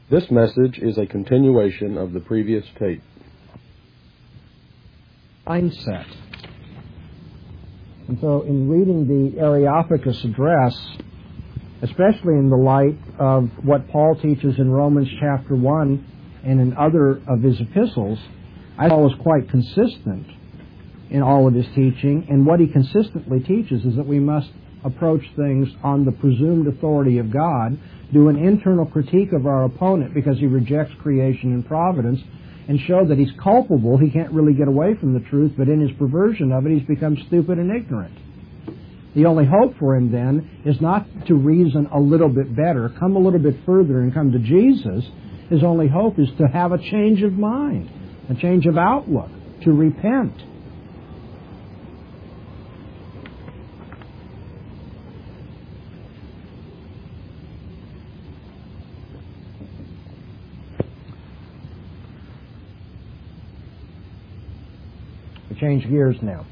This message is a continuation of the previous tape. Mindset. And so in reading the Areopagus Address, especially in the light of what Paul teaches in Romans chapter 1 and in other of his epistles, I Paul is quite consistent in all of his teaching, and what he consistently teaches is that we must approach things on the presumed authority of God, do an internal critique of our opponent because he rejects creation and providence, and show that he's culpable, he can't really get away from the truth, but in his perversion of it he's become stupid and ignorant. The only hope for him then is not to reason a little bit better, come a little bit further and come to Jesus. His only hope is to have a change of mind, a change of outlook, to repent. We change gears now.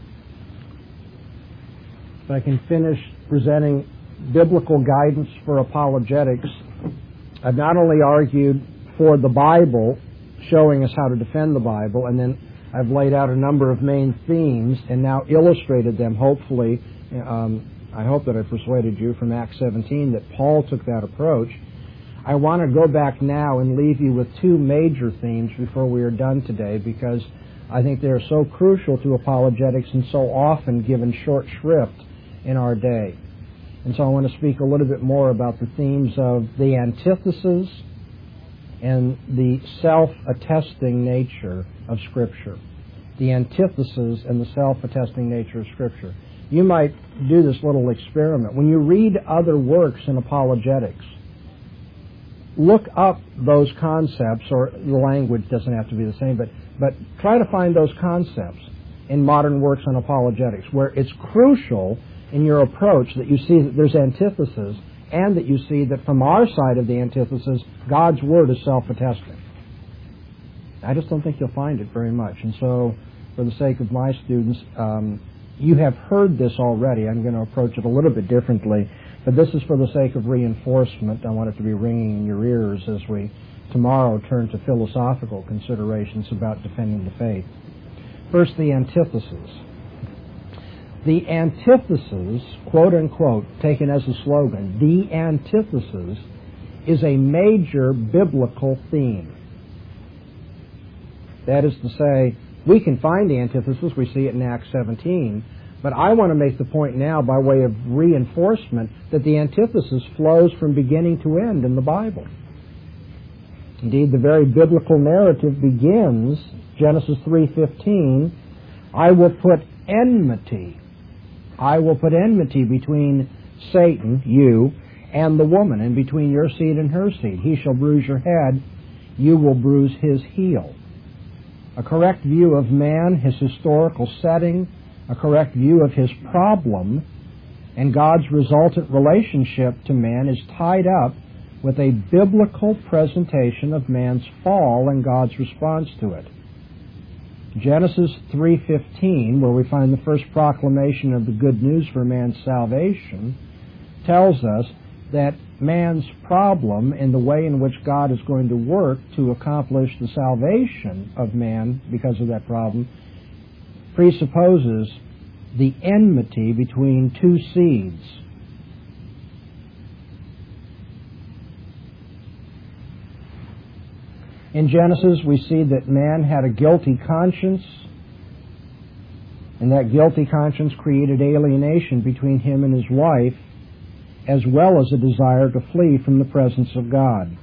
If I can finish presenting biblical guidance for apologetics, I've not only argued for the Bible, showing us how to defend the Bible, and then I've laid out a number of main themes and now illustrated them, hopefully. I hope that I persuaded you from Acts 17 that Paul took that approach. I want to go back now and leave you with two major themes before we are done today, because I think they are so crucial to apologetics and so often given short shrift in our day. And so I want to speak a little bit more about the themes of the antithesis and the self-attesting nature of Scripture. The antithesis and the self-attesting nature of Scripture. You might do this little experiment. When you read other works in apologetics, look up those concepts, or the language doesn't have to be the same, but try to find those concepts in modern works on apologetics, where it's crucial in your approach that you see that there's antithesis, and that you see that from our side of the antithesis, God's Word is self-attesting. I just don't think you'll find it very much. And so, for the sake of my students, you have heard this already. I'm going to approach it a little bit differently, but this is for the sake of reinforcement. I want it to be ringing in your ears as we tomorrow turn to philosophical considerations about defending the faith. First, the antithesis. The antithesis, quote unquote, taken as a slogan, the antithesis is a major biblical theme. That is to say, we can find the antithesis, we see it in Acts 17, but I want to make the point now by way of reinforcement that the antithesis flows from beginning to end in the Bible. Indeed, the very biblical narrative begins, Genesis 3:15, I will put enmity between Satan, you, and the woman, and between your seed and her seed. He shall bruise your head, you will bruise his heel. A correct view of man, his historical setting, a correct view of his problem, and God's resultant relationship to man is tied up with a biblical presentation of man's fall and God's response to it. Genesis 3:15, where we find the first proclamation of the good news for man's salvation, tells us that man's problem and the way in which God is going to work to accomplish the salvation of man because of that problem presupposes the enmity between two seeds. In Genesis, we see that man had a guilty conscience, and that guilty conscience created alienation between him and his wife, as well as a desire to flee from the presence of God.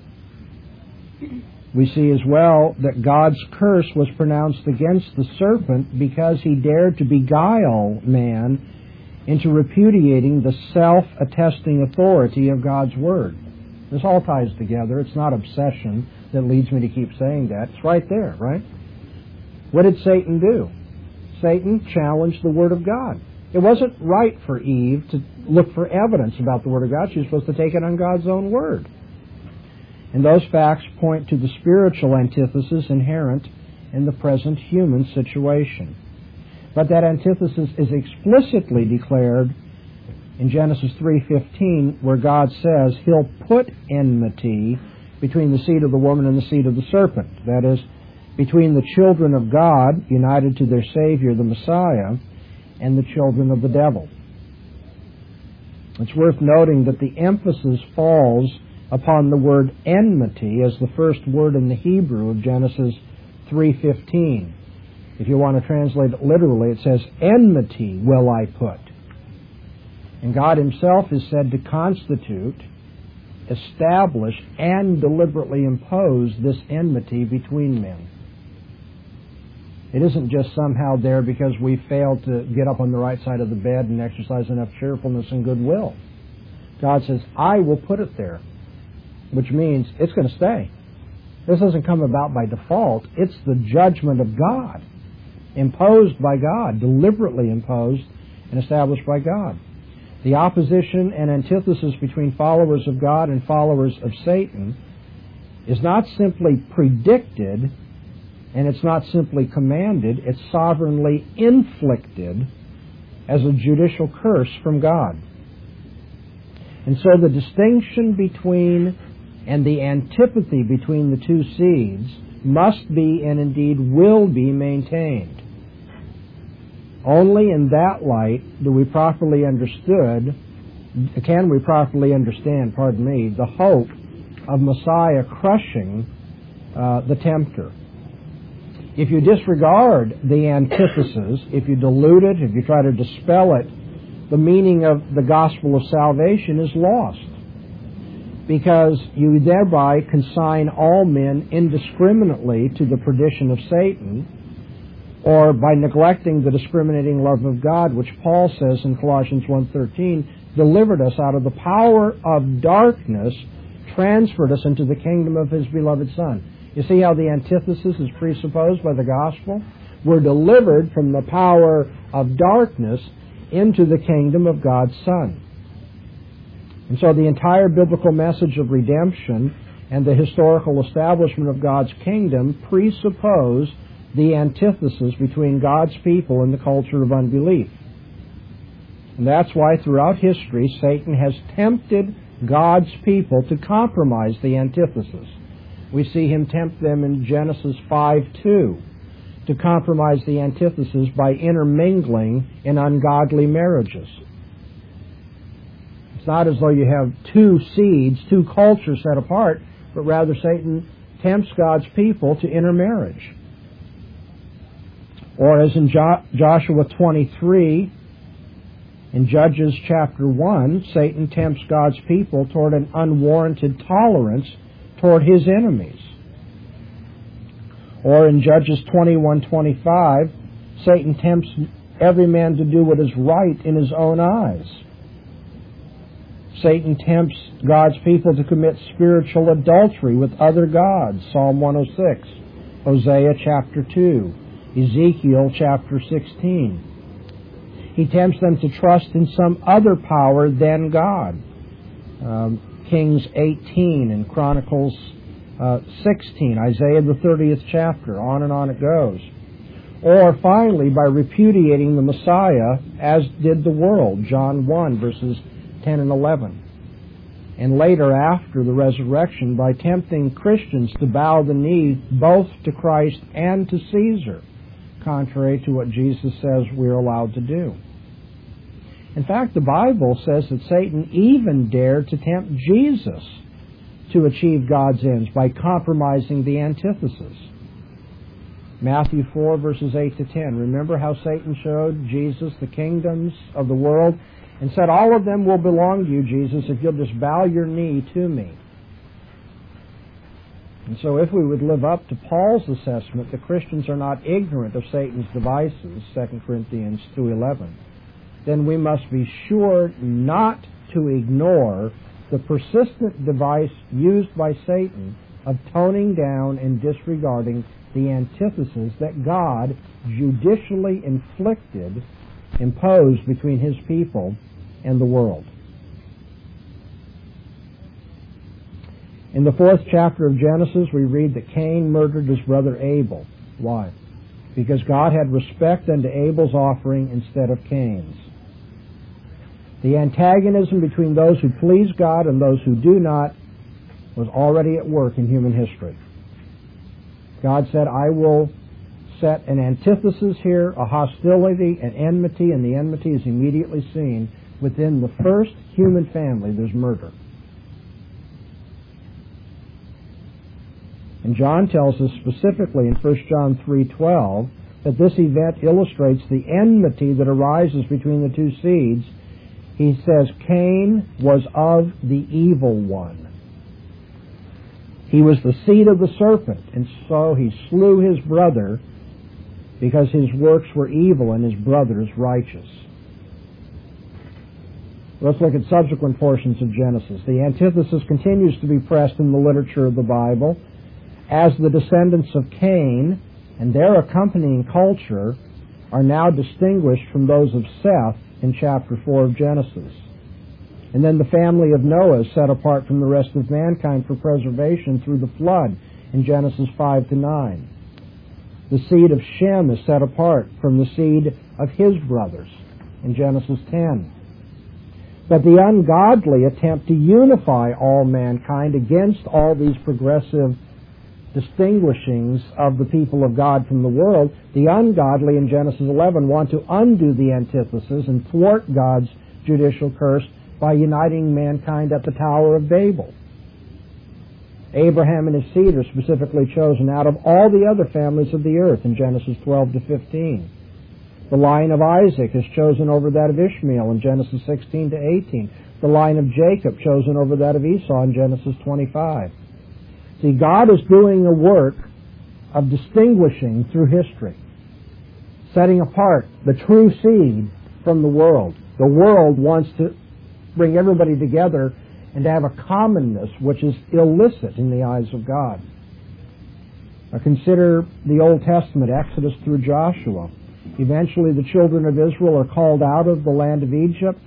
We see as well that God's curse was pronounced against the serpent because he dared to beguile man into repudiating the self-attesting authority of God's Word. This all ties together. It's not obsession that leads me to keep saying that. It's right there, right? What did Satan do? Satan challenged the Word of God. It wasn't right for Eve to look for evidence about the Word of God. She was supposed to take it on God's own Word. And those facts point to the spiritual antithesis inherent in the present human situation. But that antithesis is explicitly declared in Genesis 3:15, where God says He'll put enmity between the seed of the woman and the seed of the serpent. That is, between the children of God, united to their Savior, the Messiah, and the children of the devil. It's worth noting that the emphasis falls upon the word enmity as the first word in the Hebrew of Genesis 3:15. If you want to translate it literally, it says, enmity will I put. And God himself is said to constitute, establish, and deliberately impose this enmity between men. It isn't just somehow there because we failed to get up on the right side of the bed and exercise enough cheerfulness and goodwill. God says, I will put it there, which means it's going to stay. This doesn't come about by default. It's the judgment of God, imposed by God, deliberately imposed and established by God. The opposition and antithesis between followers of God and followers of Satan is not simply predicted, and it's not simply commanded, it's sovereignly inflicted as a judicial curse from God. And so the distinction between and the antipathy between the two seeds must be and indeed will be maintained. Only in that light can we properly understand, the hope of Messiah crushing the tempter. If you disregard the antithesis, if you dilute it, if you try to dispel it, the meaning of the gospel of salvation is lost, because you thereby consign all men indiscriminately to the perdition of Satan, or by neglecting the discriminating love of God, which Paul says in Colossians 1:13, delivered us out of the power of darkness, transferred us into the kingdom of his beloved Son. You see how the antithesis is presupposed by the gospel? We're delivered from the power of darkness into the kingdom of God's Son. And so the entire biblical message of redemption and the historical establishment of God's kingdom presuppose the antithesis between God's people and the culture of unbelief. And that's why throughout history Satan has tempted God's people to compromise the antithesis. We see him tempt them in Genesis 5:2 to compromise the antithesis by intermingling in ungodly marriages. It's not as though you have two seeds, two cultures set apart, but rather Satan tempts God's people to intermarriage. Or as in Joshua 23, in Judges chapter 1, Satan tempts God's people toward an unwarranted tolerance toward his enemies. Or in Judges 21:25, Satan tempts every man to do what is right in his own eyes. Satan tempts God's people to commit spiritual adultery with other gods, Psalm 106, Hosea chapter 2, Ezekiel chapter 16. He tempts them to trust in some other power than God, Kings 18 and Chronicles 16, Isaiah the 30th chapter, on and on it goes. Or finally, by repudiating the Messiah, as did the world, John 1, verses 10 and 11. And later, after the resurrection, by tempting Christians to bow the knee both to Christ and to Caesar, contrary to what Jesus says we're allowed to do. In fact, the Bible says that Satan even dared to tempt Jesus to achieve God's ends by compromising the antithesis. Matthew 4, verses 8 to 10. Remember how Satan showed Jesus the kingdoms of the world and said, all of them will belong to you, Jesus, if you'll just bow your knee to me. And so if we would live up to Paul's assessment, the Christians are not ignorant of Satan's devices, 2 Corinthians 2:11, then we must be sure not to ignore the persistent device used by Satan of toning down and disregarding the antithesis that God judicially imposed between his people and the world. In the 4th chapter of Genesis, we read that Cain murdered his brother Abel. Why? Because God had respect unto Abel's offering instead of Cain's. The antagonism between those who please God and those who do not was already at work in human history. God said, I will set an antithesis here, a hostility, an enmity, and the enmity is immediately seen within the first human family. There's murder. And John tells us specifically in 1 John 3:12 that this event illustrates the enmity that arises between the two seeds. He says, Cain was of the evil one. He was the seed of the serpent, and so he slew his brother because his works were evil and his brother's righteous. Let's look at subsequent portions of Genesis. The antithesis continues to be pressed in the literature of the Bible as the descendants of Cain and their accompanying culture are now distinguished from those of Seth in chapter 4 of Genesis. And then the family of Noah is set apart from the rest of mankind for preservation through the flood in Genesis 5-9. The seed of Shem is set apart from the seed of his brothers in Genesis 10. But the ungodly attempt to unify all mankind against all these progressive distinguishings of the people of God from the world. The ungodly in Genesis 11 want to undo the antithesis and thwart God's judicial curse by uniting mankind at the Tower of Babel. Abraham and his seed are specifically chosen out of all the other families of the earth in Genesis 12-15. The line of Isaac is chosen over that of Ishmael in Genesis 16-18. The line of Jacob chosen over that of Esau in Genesis 25. See, God is doing a work of distinguishing through history, setting apart the true seed from the world. The world wants to bring everybody together and to have a commonness which is illicit in the eyes of God. Now consider the Old Testament, Exodus through Joshua. Eventually the children of Israel are called out of the land of Egypt.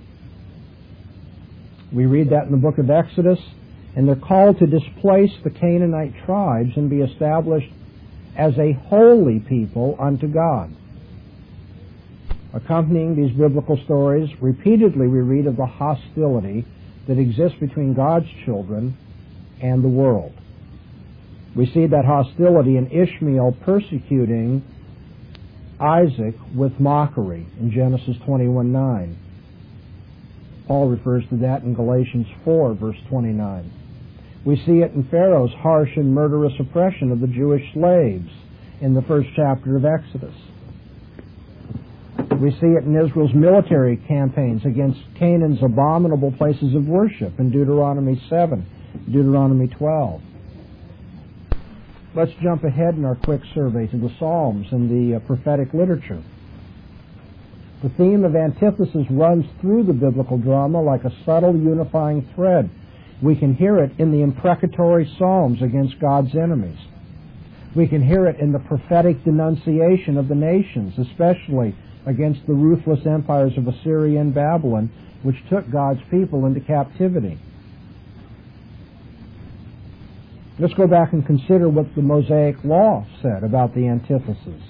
We read that in the book of Exodus. And they're called to displace the Canaanite tribes and be established as a holy people unto God. Accompanying these biblical stories, repeatedly we read of the hostility that exists between God's children and the world. We see that hostility in Ishmael persecuting Isaac with mockery in Genesis 21:9. Paul refers to that in Galatians 4, verse 29. We see it in Pharaoh's harsh and murderous oppression of the Jewish slaves in the first chapter of Exodus. We see it in Israel's military campaigns against Canaan's abominable places of worship in Deuteronomy 7, Deuteronomy 12. Let's jump ahead in our quick survey to the Psalms and the prophetic literature. The theme of antithesis runs through the biblical drama like a subtle unifying thread. We can hear it in the imprecatory psalms against God's enemies. We can hear it in the prophetic denunciation of the nations, especially against the ruthless empires of Assyria and Babylon, which took God's people into captivity. Let's go back and consider what the Mosaic Law said about the antithesis.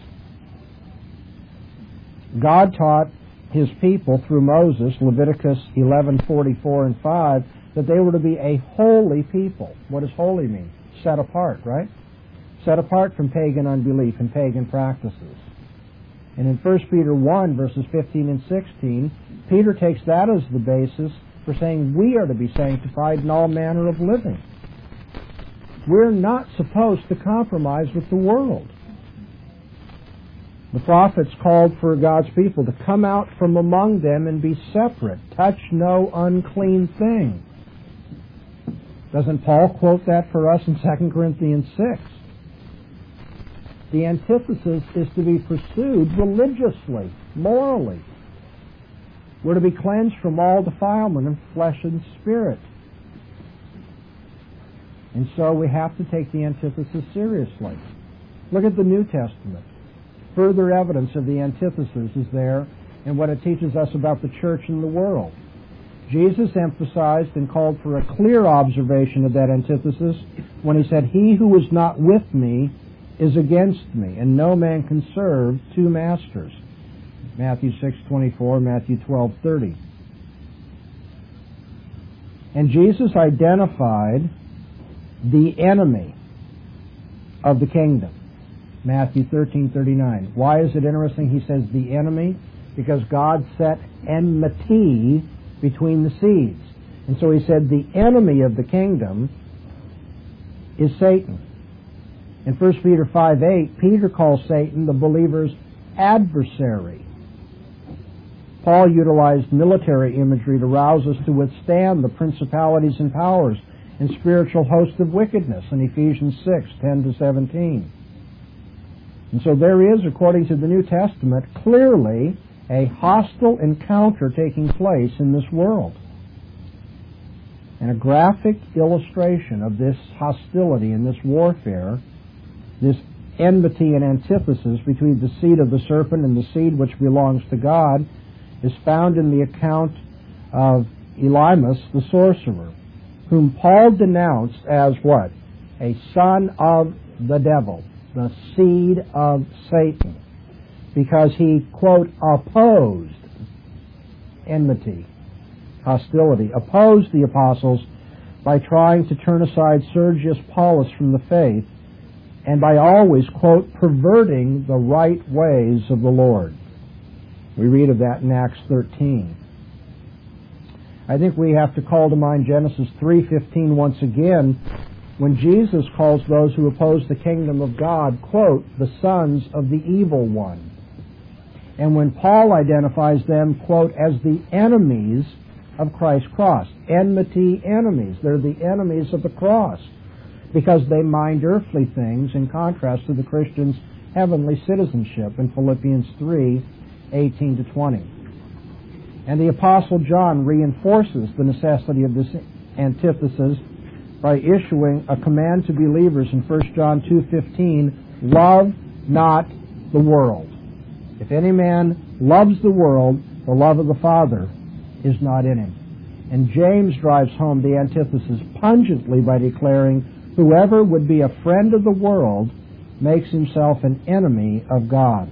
God taught His people through Moses, Leviticus 11:44 and 5, that they were to be a holy people. What does holy mean? Set apart, right? Set apart from pagan unbelief and pagan practices. And in 1 Peter 1, verses 15 and 16, Peter takes that as the basis for saying we are to be sanctified in all manner of living. We're not supposed to compromise with the world. The prophets called for God's people to come out from among them and be separate. Touch no unclean thing. Doesn't Paul quote that for us in 2 Corinthians 6? The antithesis is to be pursued religiously, morally. We're to be cleansed from all defilement of flesh and spirit. And so we have to take the antithesis seriously. Look at the New Testament. Further evidence of the antithesis is there in what it teaches us about the church and the world. Jesus emphasized and called for a clear observation of that antithesis when He said, "He who is not with me is against me, and no man can serve two masters." Matthew 6:24, Matthew 12:30. And Jesus identified the enemy of the kingdom. Matthew 13:39. Why is it interesting he says the enemy? Because God set enmity between the seeds. And so he said the enemy of the kingdom is Satan. In 1 Peter 5:8, Peter calls Satan the believer's adversary. Paul utilized military imagery to rouse us to withstand the principalities and powers and spiritual hosts of wickedness in Ephesians 6:10-17. And so there is, according to the New Testament, clearly a hostile encounter taking place in this world. And a graphic illustration of this hostility and this warfare, this enmity and antithesis between the seed of the serpent and the seed which belongs to God, is found in the account of Elymas the sorcerer, whom Paul denounced as what? A son of the devil, the seed of Satan, because he, quote, opposed enmity, hostility, opposed the apostles by trying to turn aside Sergius Paulus from the faith and by always, quote, perverting the right ways of the Lord. We read of that in Acts 13. I think we have to call to mind Genesis 3:15 once again, when Jesus calls those who oppose the kingdom of God, quote, the sons of the evil one. And when Paul identifies them, quote, as the enemies of Christ's cross. Enmity enemies. They're the enemies of the cross because they mind earthly things in contrast to the Christian's heavenly citizenship in Philippians 3:18-20. And the Apostle John reinforces the necessity of this antithesis by issuing a command to believers in 1 John 2:15, love not the world. If any man loves the world, the love of the Father is not in him. And James drives home the antithesis pungently by declaring, whoever would be a friend of the world makes himself an enemy of God.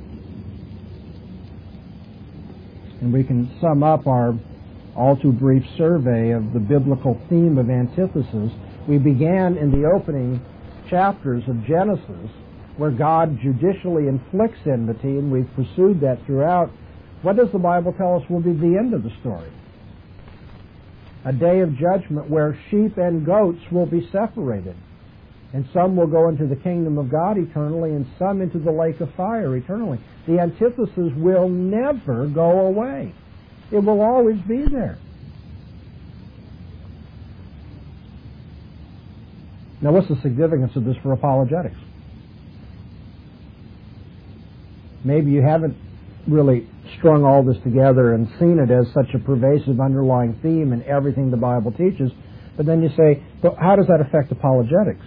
And we can sum up our all too brief survey of the biblical theme of antithesis. We began in the opening chapters of Genesis, where God judicially inflicts enmity, and we've pursued that throughout. What does the Bible tell us will be the end of the story? A day of judgment where sheep and goats will be separated, and some will go into the kingdom of God eternally, and some into the lake of fire eternally. The antithesis will never go away. It will always be there. Now, what's the significance of this for apologetics? Maybe you haven't really strung all this together and seen it as such a pervasive underlying theme in everything the Bible teaches, but then you say, but how does that affect apologetics?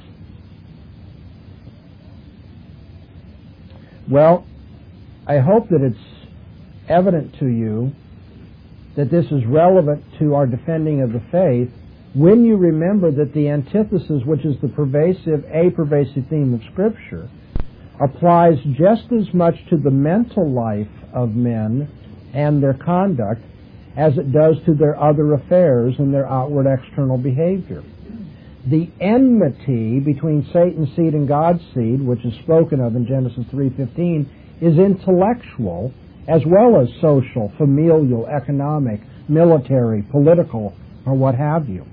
Well, I hope that it's evident to you that this is relevant to our defending of the faith when you remember that the antithesis, which is a pervasive theme of Scripture, applies just as much to the mental life of men and their conduct as it does to their other affairs and their outward external behavior. The enmity between Satan's seed and God's seed, which is spoken of in Genesis 3:15, is intellectual as well as social, familial, economic, military, political, or what have you.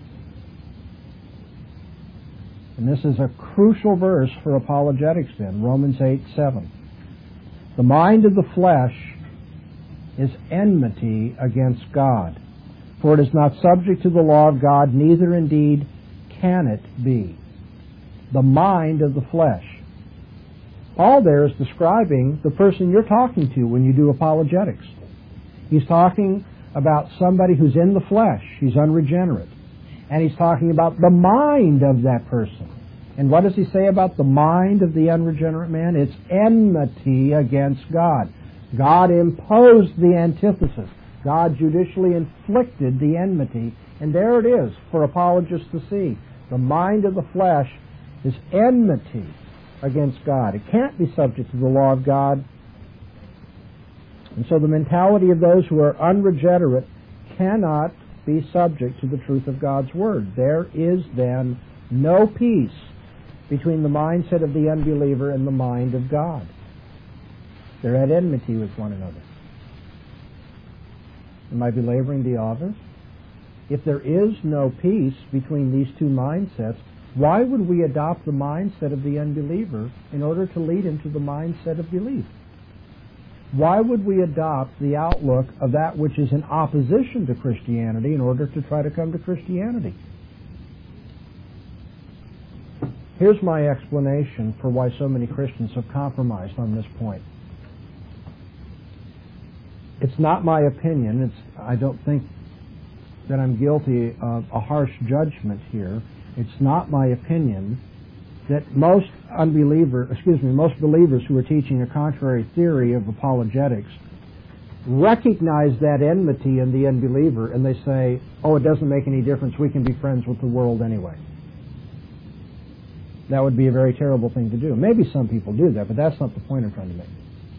And this is a crucial verse for apologetics then, Romans 8:7. The mind of the flesh is enmity against God, for it is not subject to the law of God, neither indeed can it be. The mind of the flesh. Paul there is describing the person you're talking to when you do apologetics. He's talking about somebody who's in the flesh. He's unregenerate. And he's talking about the mind of that person. And what does he say about the mind of the unregenerate man? It's enmity against God. God imposed the antithesis. God judicially inflicted the enmity. And there it is for apologists to see. The mind of the flesh is enmity against God. It can't be subject to the law of God. And so the mentality of those who are unregenerate cannot be subject to the truth of God's Word. There is then no peace between the mindset of the unbeliever and the mind of God. They're at enmity with one another. Am I belaboring the obvious? If there is no peace between these two mindsets, why would we adopt the mindset of the unbeliever in order to lead him to the mindset of belief? Why would we adopt the outlook of that which is in opposition to Christianity in order to try to come to Christianity? Here's my explanation for why so many Christians have compromised on this point. It's not my opinion. I don't think that I'm guilty of a harsh judgment here. It's not my opinion that most believers who are teaching a contrary theory of apologetics recognize that enmity in the unbeliever and they say, oh, it doesn't make any difference, we can be friends with the world anyway. That would be a very terrible thing to do. Maybe some people do that, but that's not the point I'm trying to make.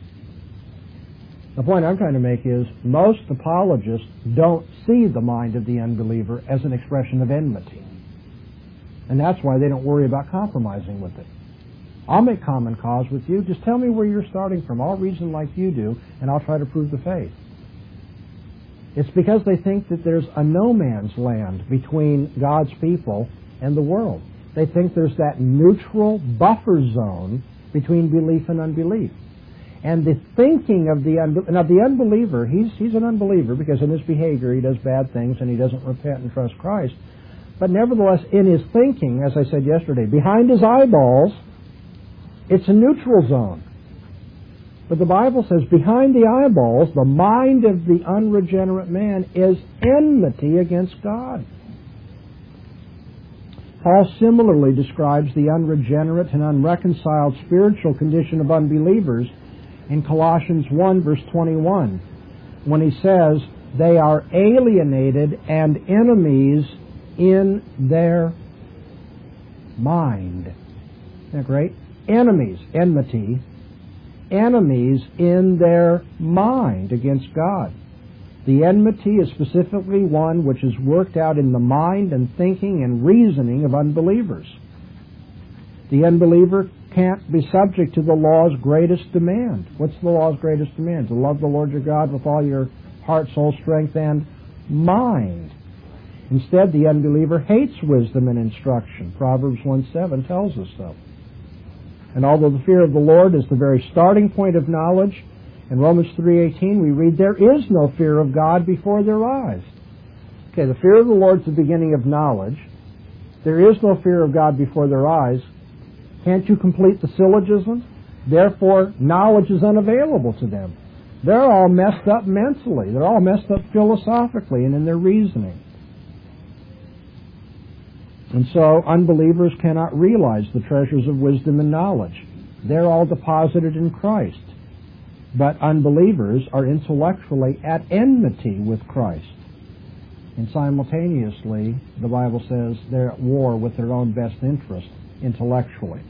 The point I'm trying to make is most apologists don't see the mind of the unbeliever as an expression of enmity. And that's why they don't worry about compromising with it. I'll make common cause with you. Just tell me where you're starting from. I'll reason like you do, and I'll try to prove the faith. It's because they think that there's a no man's land between God's people and the world. They think there's that neutral buffer zone between belief and unbelief. And the thinking of the unbeliever, he's an unbeliever because in his behavior he does bad things and he doesn't repent and trust Christ. But nevertheless, in his thinking, as I said yesterday, behind his eyeballs, it's a neutral zone. But the Bible says behind the eyeballs, the mind of the unregenerate man is enmity against God. Paul similarly describes the unregenerate and unreconciled spiritual condition of unbelievers in Colossians 1, verse 21, when he says, they are alienated and enemies in their mind. Isn't that great? Enemies, enmity, enemies in their mind against God. The enmity is specifically one which is worked out in the mind and thinking and reasoning of unbelievers. The unbeliever can't be subject to the law's greatest demand. What's the law's greatest demand? To love the Lord your God with all your heart, soul, strength, and mind. Instead, the unbeliever hates wisdom and instruction. Proverbs 1:7 tells us so. And although the fear of the Lord is the very starting point of knowledge, in Romans 3:18 we read, there is no fear of God before their eyes. Okay, the fear of the Lord is the beginning of knowledge. There is no fear of God before their eyes. Can't you complete the syllogism? Therefore, knowledge is unavailable to them. They're all messed up mentally. They're all messed up philosophically and in their reasoning. And so unbelievers cannot realize the treasures of wisdom and knowledge. They're all deposited in Christ. But unbelievers are intellectually at enmity with Christ. And simultaneously, the Bible says they're at war with their own best interest intellectually.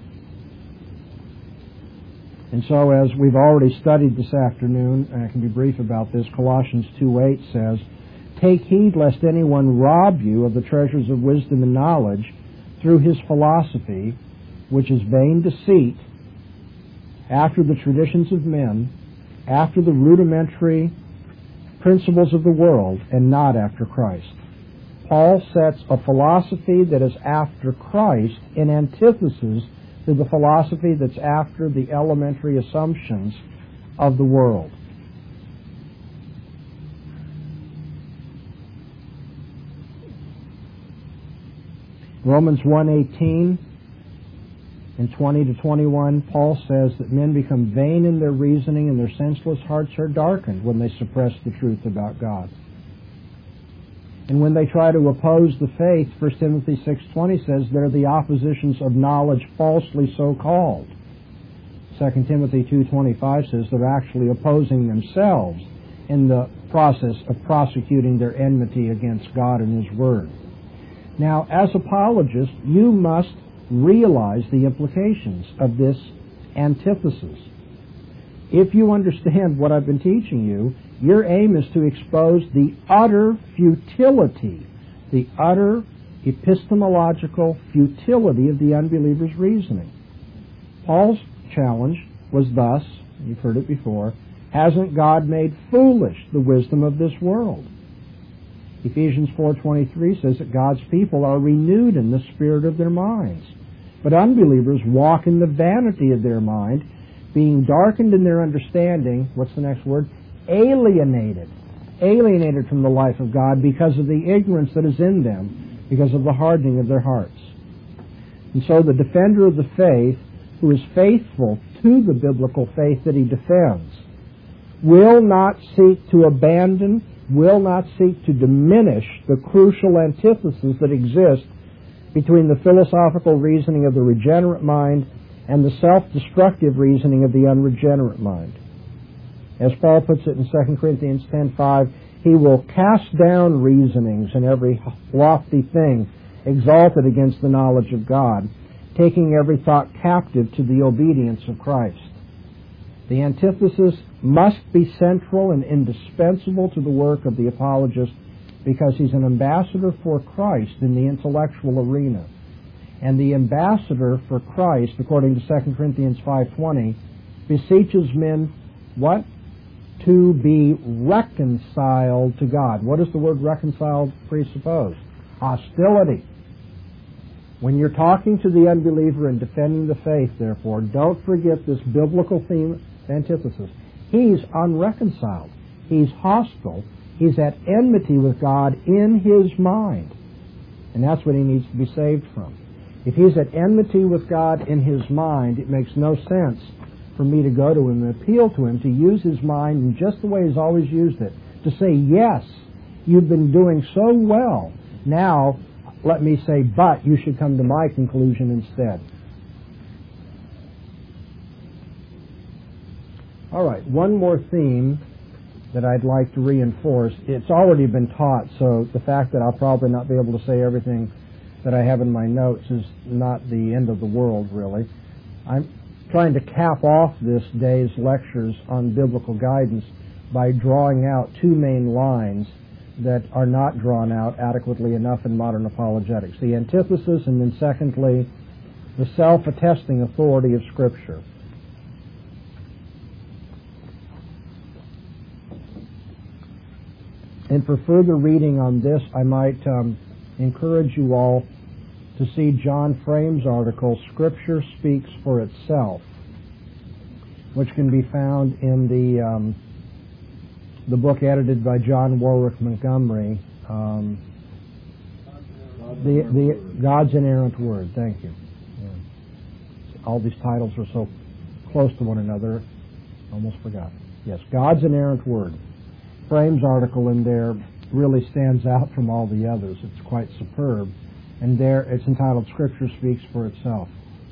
And so as we've already studied this afternoon, and I can be brief about this, Colossians 2:8 says, take heed lest anyone rob you of the treasures of wisdom and knowledge through his philosophy, which is vain deceit, after the traditions of men, after the rudimentary principles of the world, and not after Christ. Paul sets a philosophy that is after Christ in antithesis to the philosophy that's after the elementary assumptions of the world. Romans 1:18 and 20 to 21, Paul says that men become vain in their reasoning and their senseless hearts are darkened when they suppress the truth about God. And when they try to oppose the faith, 1 Timothy 6:20 says they're the oppositions of knowledge falsely so called. 2 Timothy 2:25 says they're actually opposing themselves in the process of prosecuting their enmity against God and His Word. Now, as apologists, you must realize the implications of this antithesis. If you understand what I've been teaching you, your aim is to expose the utter futility, the utter epistemological futility of the unbeliever's reasoning. Paul's challenge was thus, you've heard it before, hasn't God made foolish the wisdom of this world? Ephesians 4:23 says that God's people are renewed in the spirit of their minds. But unbelievers walk in the vanity of their mind, being darkened in their understanding, what's the next word? Alienated from the life of God because of the ignorance that is in them, because of the hardening of their hearts. And so the defender of the faith, who is faithful to the biblical faith that he defends, will not seek to abandon, will not seek to diminish the crucial antithesis that exists between the philosophical reasoning of the regenerate mind and the self-destructive reasoning of the unregenerate mind. As Paul puts it in 2 Corinthians 10:5, he will cast down reasonings and every lofty thing exalted against the knowledge of God, taking every thought captive to the obedience of Christ. The antithesis must be central and indispensable to the work of the apologist because he's an ambassador for Christ in the intellectual arena. And the ambassador for Christ, according to 2 Corinthians 5:20, beseeches men, what? To be reconciled to God. What does the word reconciled presuppose? Hostility. When you're talking to the unbeliever and defending the faith, therefore, don't forget this biblical theme antithesis. He's unreconciled. He's hostile. He's at enmity with God in his mind. And that's what he needs to be saved from. If he's at enmity with God in his mind, it makes no sense for me to go to him and appeal to him to use his mind in just the way he's always used it. To say, yes, you've been doing so well. Now, let me say, but you should come to my conclusion instead. All right, one more theme that I'd like to reinforce. It's already been taught, so the fact that I'll probably not be able to say everything that I have in my notes is not the end of the world, really. I'm trying to cap off this day's lectures on biblical guidance by drawing out two main lines that are not drawn out adequately enough in modern apologetics. The antithesis, and then secondly, the self-attesting authority of Scripture. And for further reading on this, I might encourage you all to see John Frame's article, Scripture Speaks for Itself, which can be found in the book edited by John Warwick Montgomery, the God's Inerrant Word. Thank you. Yeah. All these titles are so close to one another, almost forgot. Yes, God's Inerrant Word. Frame's article in there really stands out from all the others. It's quite superb. And there it's entitled Scripture Speaks for Itself.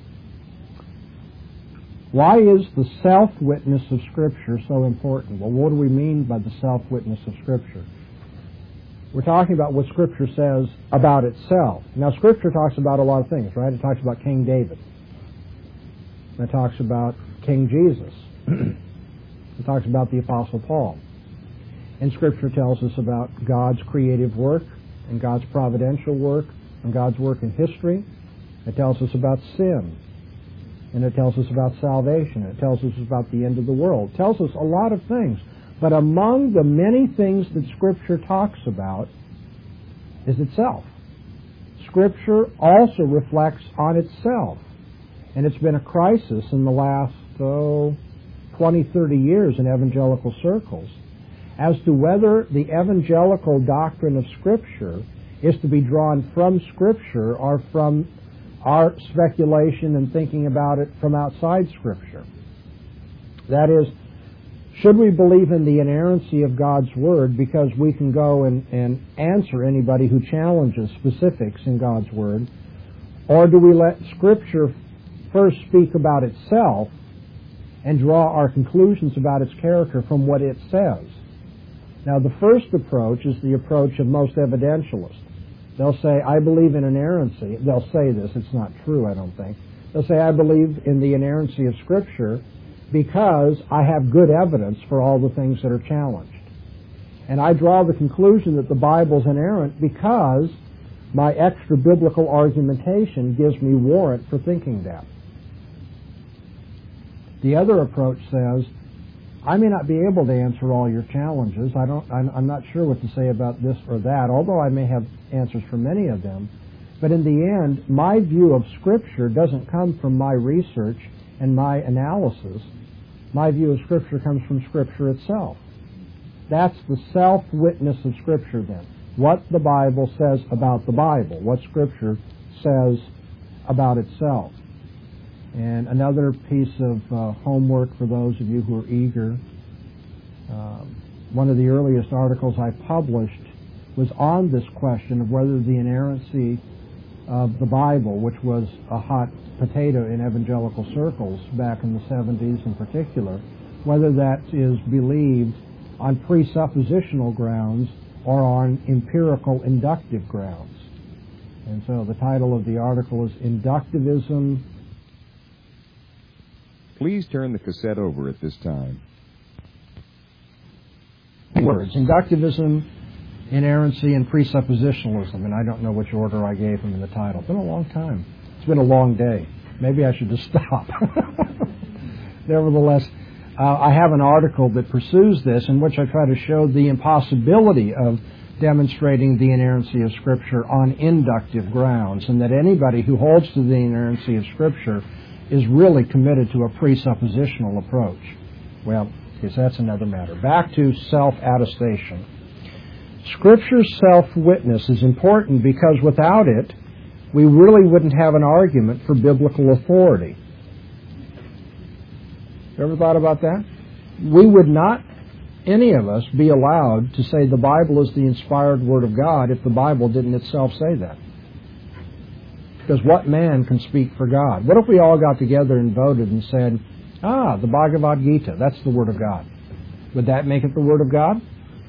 Why is the self-witness of Scripture so important? Well, what do we mean by the self-witness of Scripture? We're talking about what Scripture says about itself. Now, Scripture talks about a lot of things, right? It talks about King David. It talks about King Jesus. It talks about the Apostle Paul. And Scripture tells us about God's creative work and God's providential work and God's work in history. It tells us about sin. And it tells us about salvation. It tells us about the end of the world. It tells us a lot of things. But among the many things that Scripture talks about is itself. Scripture also reflects on itself. And it's been a crisis in the last 20, 30 years in evangelical circles as to whether the evangelical doctrine of Scripture is to be drawn from Scripture or from our speculation and thinking about it from outside Scripture. That is, should we believe in the inerrancy of God's Word because we can go and answer anybody who challenges specifics in God's Word, or do we let Scripture first speak about itself and draw our conclusions about its character from what it says? Now, the first approach is the approach of most evidentialists. They'll say, I believe in inerrancy. They'll say this. It's not true, I don't think. They'll say, I believe in the inerrancy of Scripture because I have good evidence for all the things that are challenged. And I draw the conclusion that the Bible's inerrant because my extra biblical argumentation gives me warrant for thinking that. The other approach says, I may not be able to answer all your challenges. I'm not sure what to say about this or that, although I may have answers for many of them. But in the end, my view of Scripture doesn't come from my research and my analysis. My view of Scripture comes from Scripture itself. That's the self-witness of Scripture then. What the Bible says about the Bible, what Scripture says about itself. And another piece of homework for those of you who are eager, one of the earliest articles I published was on this question of whether the inerrancy of the Bible, which was a hot potato in evangelical circles back in the 70s in particular, whether that is believed on presuppositional grounds or on empirical inductive grounds. And so the title of the article is Inductivism. Please turn the cassette over at this time. Words. Inductivism, inerrancy, and presuppositionalism. And I don't know which order I gave them in the title. It's been a long time. It's been a long day. Maybe I should just stop. Nevertheless, I have an article that pursues this in which I try to show the impossibility of demonstrating the inerrancy of Scripture on inductive grounds, and that anybody who holds to the inerrancy of Scripture is really committed to a presuppositional approach. Well, because that's another matter. Back to self-attestation. Scripture's self-witness is important because without it, we really wouldn't have an argument for biblical authority. You ever thought about that? We would not, any of us, be allowed to say the Bible is the inspired Word of God if the Bible didn't itself say that. Because what man can speak for God? What if we all got together and voted and said, the Bhagavad Gita, that's the Word of God? Would that make it the Word of God?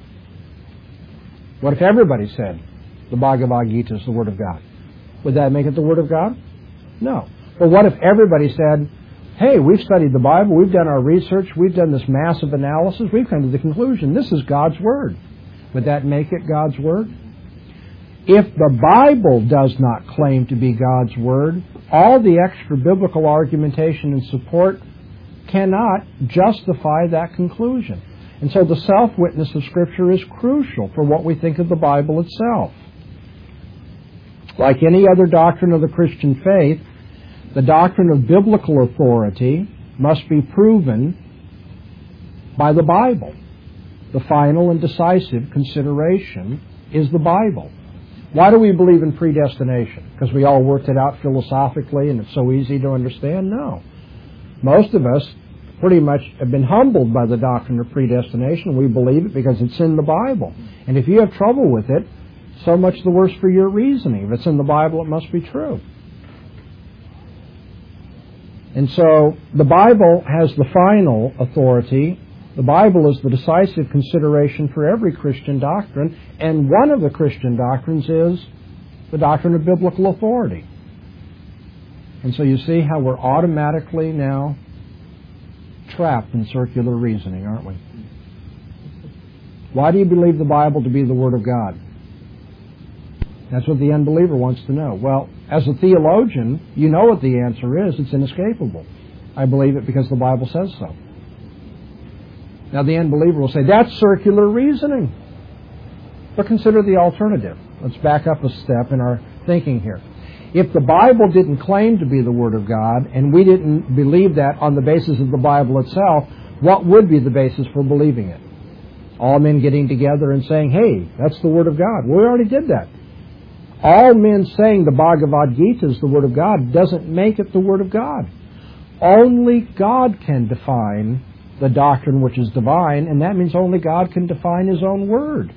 What if everybody said the Bhagavad Gita is the Word of God? Would that make it the Word of God? No. But what if everybody said, hey, we've studied the Bible, we've done our research, we've done this massive analysis, we've come to the conclusion this is God's Word? Would that make it God's Word? If the Bible does not claim to be God's Word, all the extra biblical argumentation and support cannot justify that conclusion. And so the self-witness of Scripture is crucial for what we think of the Bible itself. Like any other doctrine of the Christian faith, the doctrine of biblical authority must be proven by the Bible. The final and decisive consideration is the Bible. Why do we believe in predestination? Because we all worked it out philosophically and it's so easy to understand? No. Most of us pretty much have been humbled by the doctrine of predestination. We believe it because it's in the Bible. And if you have trouble with it, so much the worse for your reasoning. If it's in the Bible, it must be true. And so the Bible has the final authority. The Bible is the decisive consideration for every Christian doctrine, and one of the Christian doctrines is the doctrine of biblical authority. And so you see how we're automatically now trapped in circular reasoning, aren't we? Why do you believe the Bible to be the Word of God? That's what the unbeliever wants to know. Well, as a theologian, you know what the answer is. It's inescapable. I believe it because the Bible says so. Now the unbeliever will say, that's circular reasoning. But consider the alternative. Let's back up a step in our thinking here. If the Bible didn't claim to be the Word of God, and we didn't believe that on the basis of the Bible itself, what would be the basis for believing it? All men getting together and saying, hey, that's the Word of God. Well, we already did that. All men saying the Bhagavad Gita is the Word of God doesn't make it the Word of God. Only God can define the doctrine which is divine, and that means only God can define His own Word.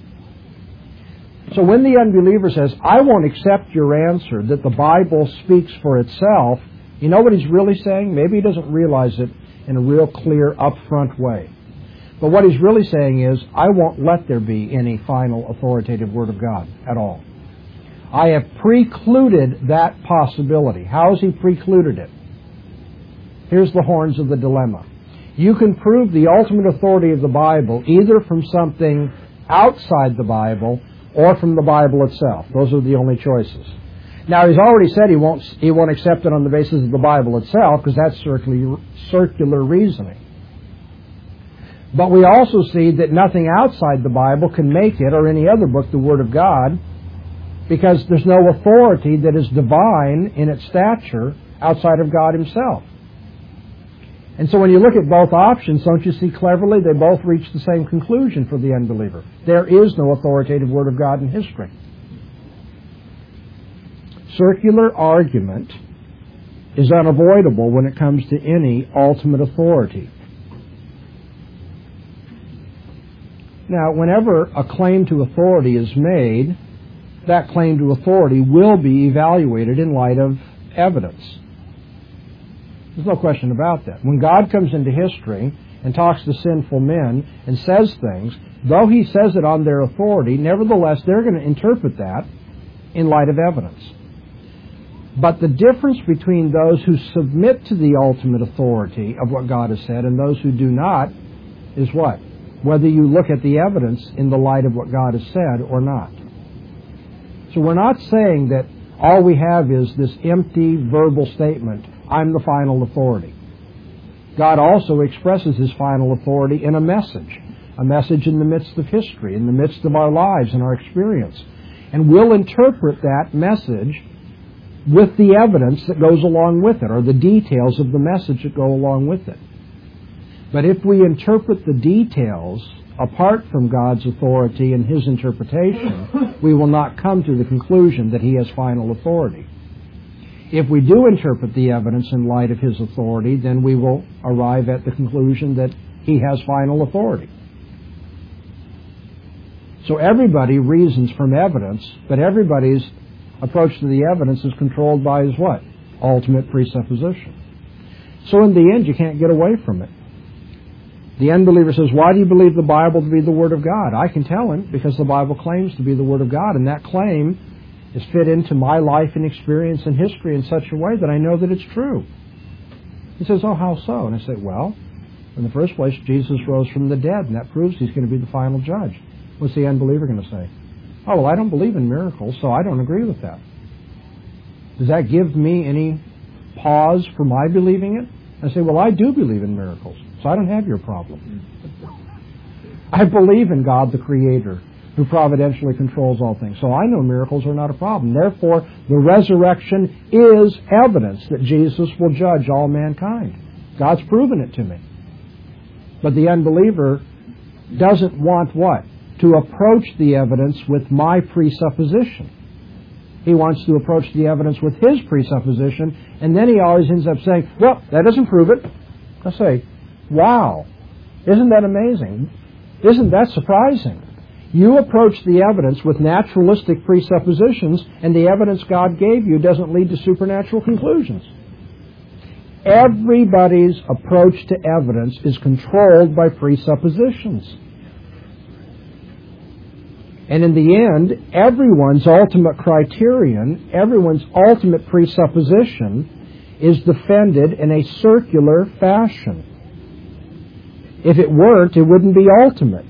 So when the unbeliever says, I won't accept your answer that the Bible speaks for itself, you know what he's really saying? Maybe he doesn't realize it in a real clear, upfront way. But what he's really saying is, I won't let there be any final authoritative Word of God at all. I have precluded that possibility. How has he precluded it? Here's the horns of the dilemma. You can prove the ultimate authority of the Bible either from something outside the Bible or from the Bible itself. Those are the only choices. Now, he's already said he won't accept it on the basis of the Bible itself, because that's circular reasoning. But we also see that nothing outside the Bible can make it, or any other book, the Word of God, because there's no authority that is divine in its stature outside of God Himself. And so when you look at both options, don't you see cleverly they both reach the same conclusion for the unbeliever? There is no authoritative Word of God in history. Circular argument is unavoidable when it comes to any ultimate authority. Now, whenever a claim to authority is made, that claim to authority will be evaluated in light of evidence. There's no question about that. When God comes into history and talks to sinful men and says things, though He says it on their authority, nevertheless they're going to interpret that in light of evidence. But the difference between those who submit to the ultimate authority of what God has said and those who do not is what? Whether you look at the evidence in the light of what God has said or not. So we're not saying that all we have is this empty verbal statement, I'm the final authority. God also expresses His final authority in a message in the midst of history, in the midst of our lives and our experience. And we'll interpret that message with the evidence that goes along with it, or the details of the message that go along with it. But if we interpret the details apart from God's authority and His interpretation, we will not come to the conclusion that He has final authority. If we do interpret the evidence in light of His authority, then we will arrive at the conclusion that He has final authority. So everybody reasons from evidence, but everybody's approach to the evidence is controlled by his what? Ultimate presupposition. So in the end, you can't get away from it. The unbeliever says, why do you believe the Bible to be the Word of God? I can tell him, because the Bible claims to be the Word of God, and that claim is fit into my life and experience and history in such a way that I know that it's true. He says, oh, how so? And I say, well, in the first place, Jesus rose from the dead, and that proves He's going to be the final judge. What's the unbeliever going to say? Oh, well, I don't believe in miracles, so I don't agree with that. Does that give me any pause for my believing it? I say, well, I do believe in miracles, so I don't have your problem. I believe in God the Creator, who providentially controls all things. So I know miracles are not a problem. Therefore, the resurrection is evidence that Jesus will judge all mankind. God's proven it to me. But the unbeliever doesn't want what? To approach the evidence with my presupposition. He wants to approach the evidence with his presupposition, and then he always ends up saying, well, that doesn't prove it. I say, wow, isn't that amazing? Isn't that surprising? You approach the evidence with naturalistic presuppositions, and the evidence God gave you doesn't lead to supernatural conclusions. Everybody's approach to evidence is controlled by presuppositions. And in the end, everyone's ultimate criterion, everyone's ultimate presupposition is defended in a circular fashion. If it weren't, it wouldn't be ultimate.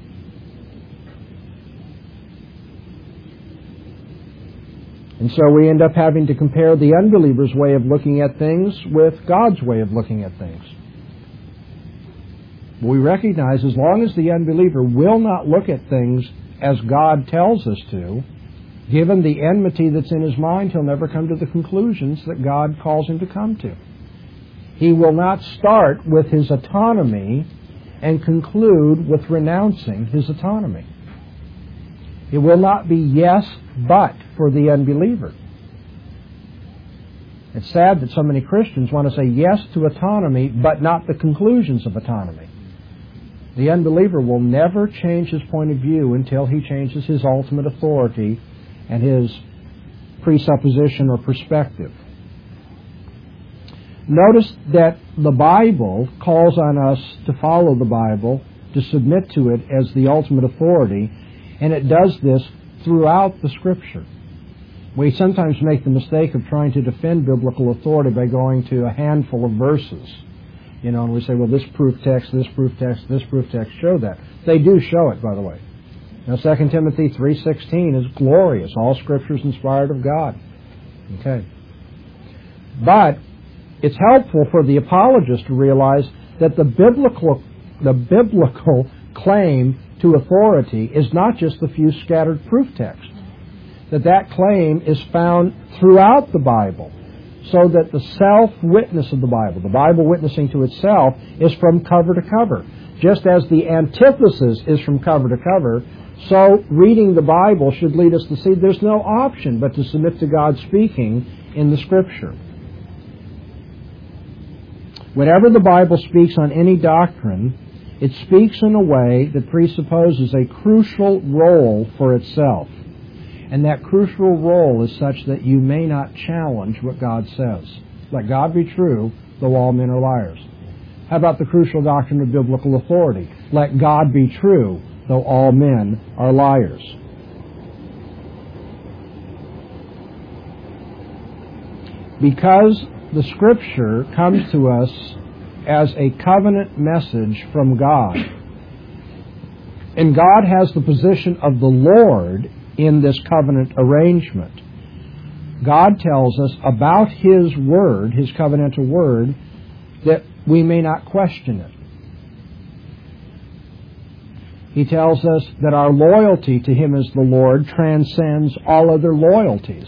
And so we end up having to compare the unbeliever's way of looking at things with God's way of looking at things. We recognize as long as the unbeliever will not look at things as God tells us to, given the enmity that's in his mind, he'll never come to the conclusions that God calls him to come to. He will not start with his autonomy and conclude with renouncing his autonomy. It will not be yes, but for the unbeliever. It's sad that so many Christians want to say yes to autonomy, but not the conclusions of autonomy. The unbeliever will never change his point of view until he changes his ultimate authority and his presupposition or perspective. Notice that the Bible calls on us to follow the Bible, to submit to it as the ultimate authority, and it does this throughout the Scripture. We sometimes make the mistake of trying to defend biblical authority by going to a handful of verses. And we say, well, this proof text show that. They do show it, by the way. Now 2 Timothy 3:16 is glorious. All Scripture is inspired of God. Okay. But it's helpful for the apologist to realize that the biblical claim to authority is not just the few scattered proof texts. That claim is found throughout the Bible, so that the self-witness of the Bible witnessing to itself, is from cover to cover. Just as the antithesis is from cover to cover, so reading the Bible should lead us to see there's no option but to submit to God speaking in the Scripture. Whenever the Bible speaks on any doctrine, it speaks in a way that presupposes a crucial role for itself. And that crucial role is such that you may not challenge what God says. Let God be true, though all men are liars. How about the crucial doctrine of biblical authority? Let God be true, though all men are liars. Because the Scripture comes to us as a covenant message from God, and God has the position of the Lord in this covenant arrangement. God tells us about His Word, His covenantal Word, that we may not question it. He tells us that our loyalty to Him as the Lord transcends all other loyalties.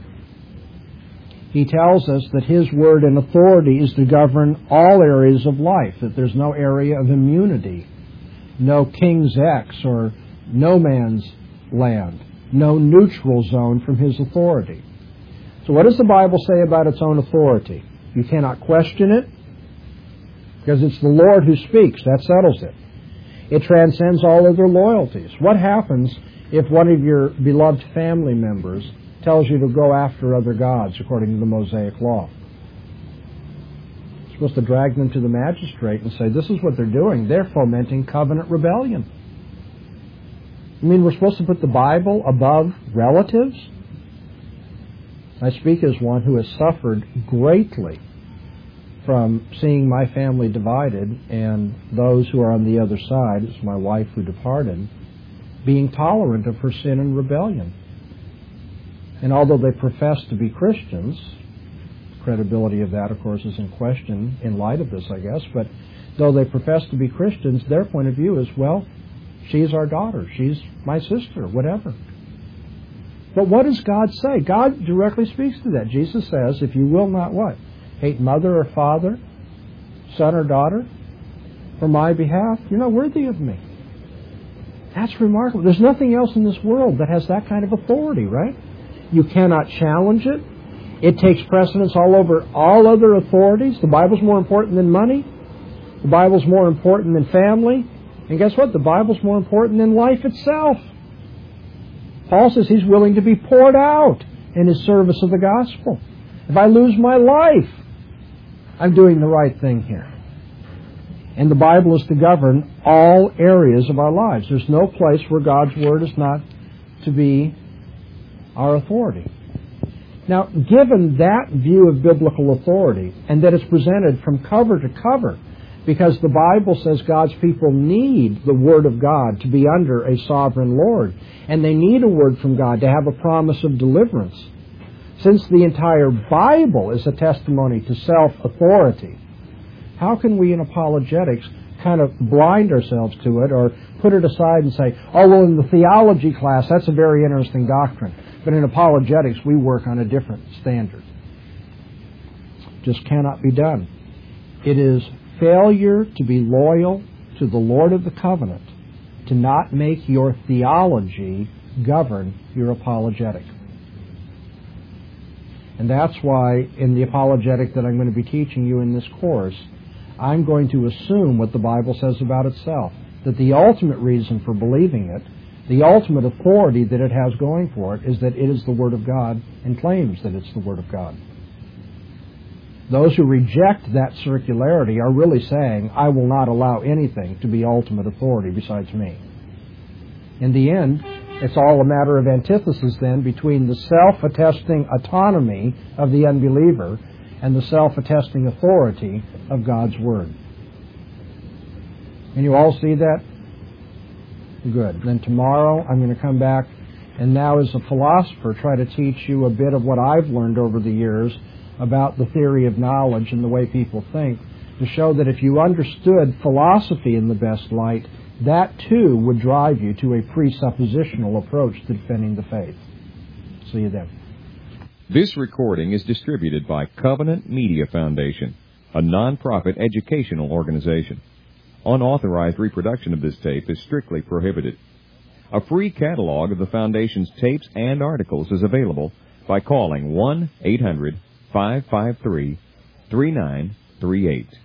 He tells us that His Word and authority is to govern all areas of life, that there's no area of immunity, no King's X or no man's land, no neutral zone from His authority. So what does the Bible say about its own authority? You cannot question it, because it's the Lord who speaks. That settles it. It transcends all other loyalties. What happens if one of your beloved family members tells you to go after other gods according to the Mosaic Law? You're supposed to drag them to the magistrate and say, this is what they're doing. They're fomenting covenant rebellion. You mean we're supposed to put the Bible above relatives? I speak as one who has suffered greatly from seeing my family divided and those who are on the other side, it's my wife who departed, being tolerant of her sin and rebellion. And although they profess to be Christians, credibility of that, of course, is in question in light of this, I guess, but though they profess to be Christians, their point of view is, well, she's our daughter, she's my sister, whatever. But what does God say? God directly speaks to that. Jesus says, if you will not what? Hate mother or father, son or daughter, for my behalf, you're not worthy of me. That's remarkable. There's nothing else in this world that has that kind of authority, right? You cannot challenge it. It takes precedence all over all other authorities. The Bible's more important than money. The Bible's more important than family. And guess what? The Bible's more important than life itself. Paul says he's willing to be poured out in his service of the gospel. If I lose my life, I'm doing the right thing here. And the Bible is to govern all areas of our lives. There's no place where God's Word is not to be our authority. Now, given that view of biblical authority, and that it's presented from cover to cover, because the Bible says God's people need the Word of God to be under a sovereign Lord, and they need a word from God to have a promise of deliverance. Since the entire Bible is a testimony to self-authority, how can we in apologetics kind of blind ourselves to it or put it aside and say, oh, well, in the theology class, that's a very interesting doctrine. But in apologetics, we work on a different standard. Just cannot be done. It is failure to be loyal to the Lord of the covenant to not make your theology govern your apologetic. And that's why in the apologetic that I'm going to be teaching you in this course, I'm going to assume what the Bible says about itself, that the ultimate reason for believing it, the ultimate authority that it has going for it, is that it is the Word of God and claims that it's the Word of God. Those who reject that circularity are really saying, I will not allow anything to be ultimate authority besides me. In the end, it's all a matter of antithesis then between the self-attesting autonomy of the unbeliever and the self-attesting authority of God's Word. And you all see that? Good. Then tomorrow I'm going to come back and now as a philosopher try to teach you a bit of what I've learned over the years about the theory of knowledge and the way people think, to show that if you understood philosophy in the best light, that too would drive you to a presuppositional approach to defending the faith. See you then. This recording is distributed by Covenant Media Foundation, a non-profit educational organization. Unauthorized reproduction of this tape is strictly prohibited. A free catalog of the Foundation's tapes and articles is available by calling 1-800-553-3938.